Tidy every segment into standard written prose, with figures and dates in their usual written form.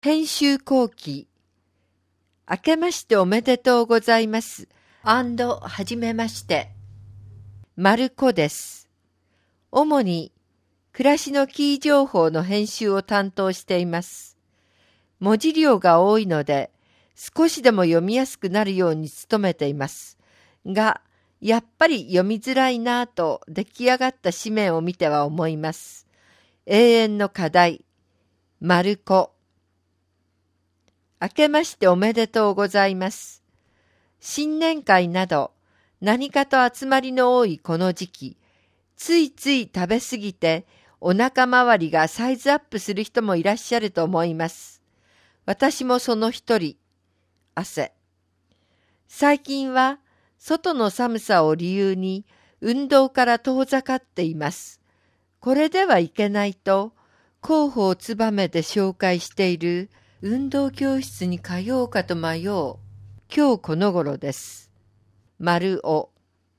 編集後期。明けましておめでとうございます。はじめまして。マルコです。主に暮らしのキー情報の編集を担当しています。文字量が多いので、少しでも読みやすくなるように努めています。が、やっぱり読みづらいなぁと出来上がった紙面を見ては思います。永遠の課題、マルコ。明けましておめでとうございます。新年会など何かと集まりの多いこの時期、ついつい食べ過ぎてお腹周りがサイズアップする人もいらっしゃると思います。私もその一人。汗。最近は外の寒さを理由に運動から遠ざかっています。これではいけないと広報つばめで紹介している運動教室に通おうかと迷う。今日この頃です。丸尾。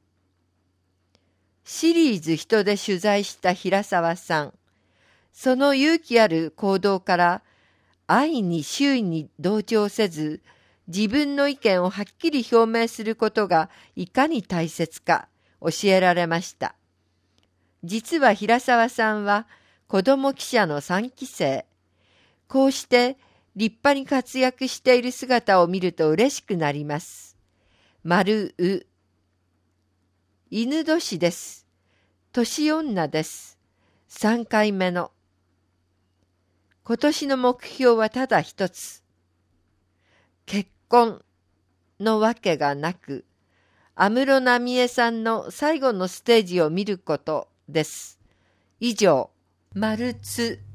シリーズ人で取材した平沢さん。その勇気ある行動から安易に周囲に同調せず、自分の意見をはっきり表明することがいかに大切か教えられました。実は平沢さんは子ども記者の3期生。こうして立派に活躍している姿を見ると嬉しくなります。丸う。犬年です。年女です。3回目の。今年の目標はただ一つ。結婚のわけがなく、安室奈美恵さんの最後のステージを見ることです。以上、丸つ。